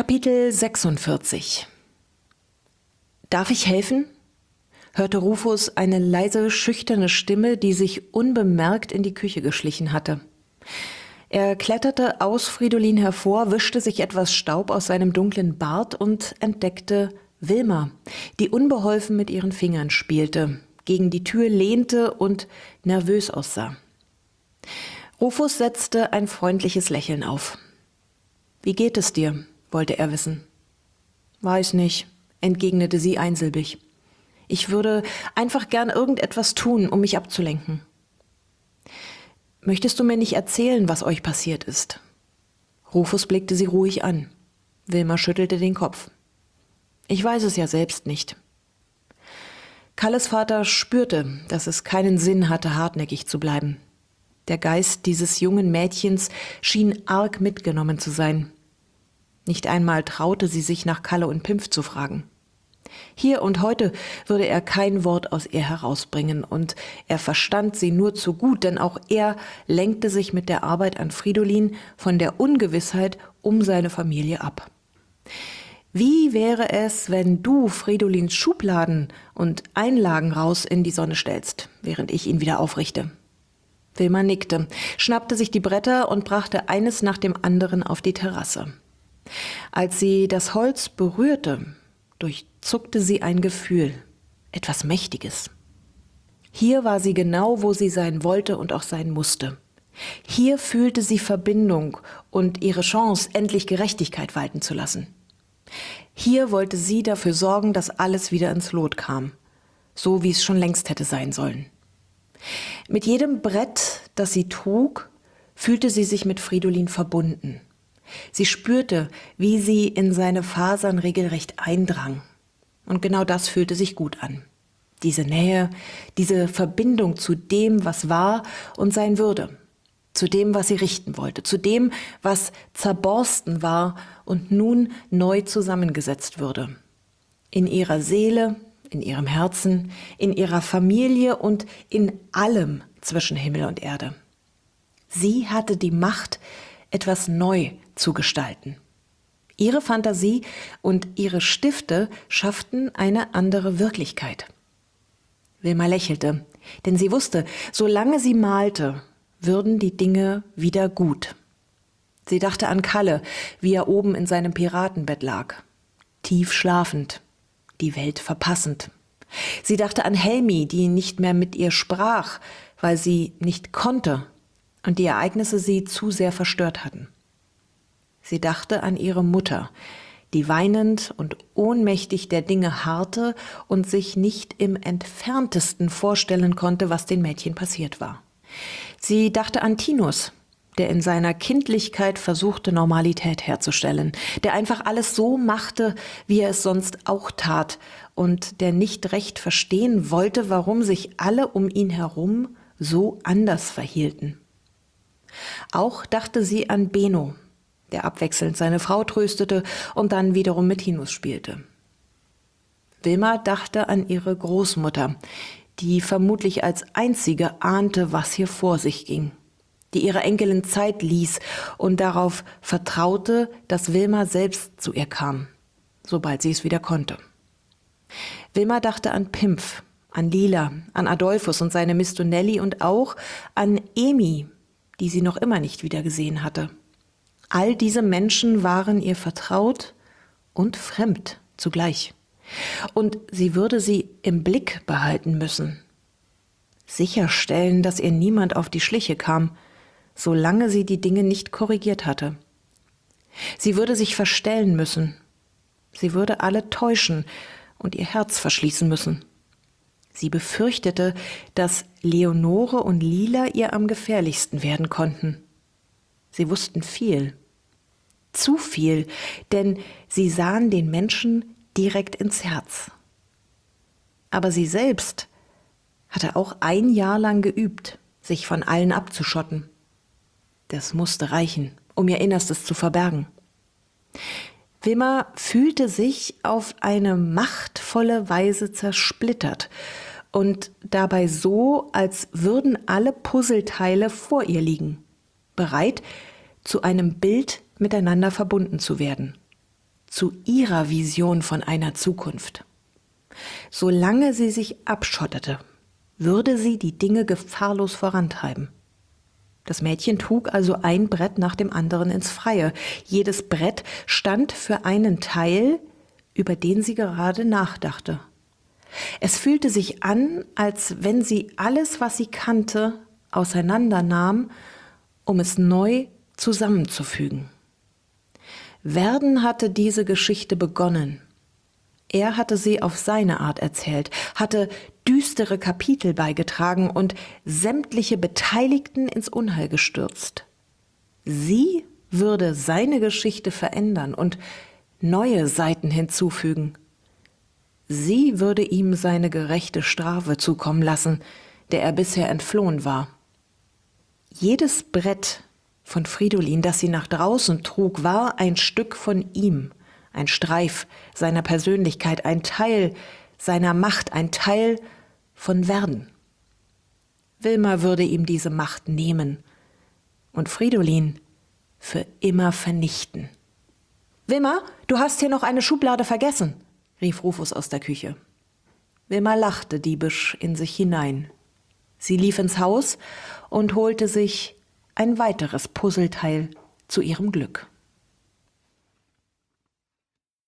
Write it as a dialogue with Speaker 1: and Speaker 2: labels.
Speaker 1: Kapitel 46. »Darf ich helfen?« hörte Rufus eine leise, schüchterne Stimme, die sich unbemerkt in die Küche geschlichen hatte. Er kletterte aus Fridolin hervor, wischte sich etwas Staub aus seinem dunklen Bart und entdeckte Wilma, die unbeholfen mit ihren Fingern spielte, gegen die Tür lehnte und nervös aussah. Rufus setzte ein freundliches Lächeln auf. »Wie geht es dir?« wollte er wissen. »Weiß nicht«, entgegnete sie einsilbig. »Ich würde einfach gern irgendetwas tun, um mich abzulenken.« »Möchtest du mir nicht erzählen, was euch passiert ist?« Rufus blickte sie ruhig an. Wilma schüttelte den Kopf. »Ich weiß es ja selbst nicht.« Kalles Vater spürte, dass es keinen Sinn hatte, hartnäckig zu bleiben. Der Geist dieses jungen Mädchens schien arg mitgenommen zu sein. Nicht einmal traute sie sich, nach Kalle und Pimpf zu fragen. Hier und heute würde er kein Wort aus ihr herausbringen, und er verstand sie nur zu gut, denn auch er lenkte sich mit der Arbeit an Fridolin von der Ungewissheit um seine Familie ab. »Wie wäre es, wenn du Fridolins Schubladen und Einlagen raus in die Sonne stellst, während ich ihn wieder aufrichte?« Wilma nickte, schnappte sich die Bretter und brachte eines nach dem anderen auf die Terrasse. Als sie das Holz berührte, durchzuckte sie ein Gefühl, etwas Mächtiges. Hier war sie genau, wo sie sein wollte und auch sein musste. Hier fühlte sie Verbindung und ihre Chance, endlich Gerechtigkeit walten zu lassen. Hier wollte sie dafür sorgen, dass alles wieder ins Lot kam, so wie es schon längst hätte sein sollen. Mit jedem Brett, das sie trug, fühlte sie sich mit Fridolin verbunden. Sie spürte, wie sie in seine Fasern regelrecht eindrang. Und genau das fühlte sich gut an. Diese Nähe, diese Verbindung zu dem, was war und sein würde. Zu dem, was sie richten wollte. Zu dem, was zerborsten war und nun neu zusammengesetzt würde. In ihrer Seele, in ihrem Herzen, in ihrer Familie und in allem zwischen Himmel und Erde. Sie hatte die Macht, etwas neu zu gestalten. Ihre Fantasie und ihre Stifte schafften eine andere Wirklichkeit. Wilma lächelte, denn sie wusste, solange sie malte, würden die Dinge wieder gut. Sie dachte an Kalle, wie er oben in seinem Piratenbett lag, tief schlafend, die Welt verpassend. Sie dachte an Helmi, die nicht mehr mit ihr sprach, weil sie nicht konnte und die Ereignisse sie zu sehr verstört hatten. Sie dachte an ihre Mutter, die weinend und ohnmächtig der Dinge harrte und sich nicht im Entferntesten vorstellen konnte, was den Mädchen passiert war. Sie dachte an Tinus, der in seiner Kindlichkeit versuchte, Normalität herzustellen, der einfach alles so machte, wie er es sonst auch tat und der nicht recht verstehen wollte, warum sich alle um ihn herum so anders verhielten. Auch dachte sie an Beno, der abwechselnd seine Frau tröstete und dann wiederum mit Tinus spielte. Wilma dachte an ihre Großmutter, die vermutlich als einzige ahnte, was hier vor sich ging, die ihrer Enkelin Zeit ließ und darauf vertraute, dass Wilma selbst zu ihr kam, sobald sie es wieder konnte. Wilma dachte an Pimpf, an Lila, an Adolphus und seine Mistonelli und auch an Emi, die sie noch immer nicht wieder gesehen hatte. All diese Menschen waren ihr vertraut und fremd zugleich. Und sie würde sie im Blick behalten müssen. Sicherstellen, dass ihr niemand auf die Schliche kam, solange sie die Dinge nicht korrigiert hatte. Sie würde sich verstellen müssen. Sie würde alle täuschen und ihr Herz verschließen müssen. Sie befürchtete, dass Leonore und Lila ihr am gefährlichsten werden konnten. Sie wussten viel. Zu viel, denn sie sahen den Menschen direkt ins Herz. Aber sie selbst hatte auch ein Jahr lang geübt, sich von allen abzuschotten. Das musste reichen, um ihr Innerstes zu verbergen. Wilma fühlte sich auf eine machtvolle Weise zersplittert und dabei so, als würden alle Puzzleteile vor ihr liegen, bereit, zu einem Bild miteinander verbunden zu werden. zu ihrer Vision von einer Zukunft. Solange sie sich abschottete, würde sie die Dinge gefahrlos vorantreiben. Das Mädchen trug also ein Brett nach dem anderen ins Freie. Jedes Brett stand für einen Teil, über den sie gerade nachdachte. Es fühlte sich an, als wenn sie alles, was sie kannte, auseinandernahm, um es neu zusammenzufügen. Werden hatte diese Geschichte begonnen. Er hatte sie auf seine Art erzählt, hatte düstere Kapitel beigetragen und sämtliche Beteiligten ins Unheil gestürzt. Sie würde seine Geschichte verändern und neue Seiten hinzufügen. Sie würde ihm seine gerechte Strafe zukommen lassen, der er bisher entflohen war. Jedes Brett von Fridolin, das sie nach draußen trug, war ein Stück von ihm, ein Streif seiner Persönlichkeit, ein Teil seiner Macht, ein Teil von Werden. Wilma würde ihm diese Macht nehmen und Fridolin für immer vernichten. »Wilma, du hast hier noch eine Schublade vergessen«, rief Rufus aus der Küche. Wilma lachte diebisch in sich hinein. Sie lief ins Haus und holte sich ein weiteres Puzzleteil zu ihrem Glück.